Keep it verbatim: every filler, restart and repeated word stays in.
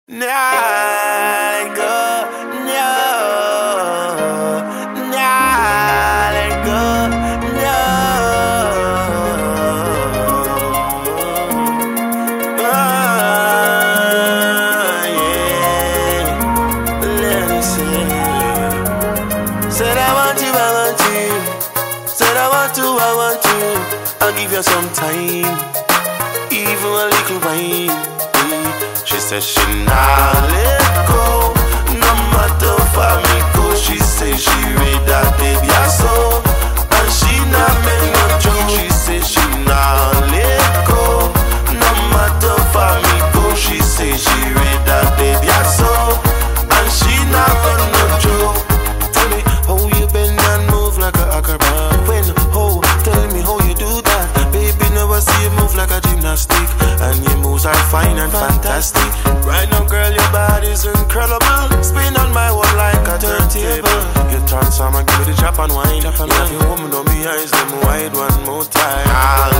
Nah, let go, no. Nah, let go, no. Ah, yeah. Let me see. Said I want you, I want you. Said I want to, I want to. I'll give you some time, even a little wine. She said she not let go, no matter for me go. She say she read that baby I saw, and she not make no joke. She say she not let go, no matter for me go. She say she read that baby I saw, and she not make no joke. Tell me how you bend and move like a acrobat. When oh, tell me how you do that. Baby never see you move like a gymnastic, and your moves are fine and fantastic. Right now, girl, your body's incredible. Spin on my one like a turntable. You transform and give me the Japan wine. Japan you have your woman on me eyes, them wide one more time.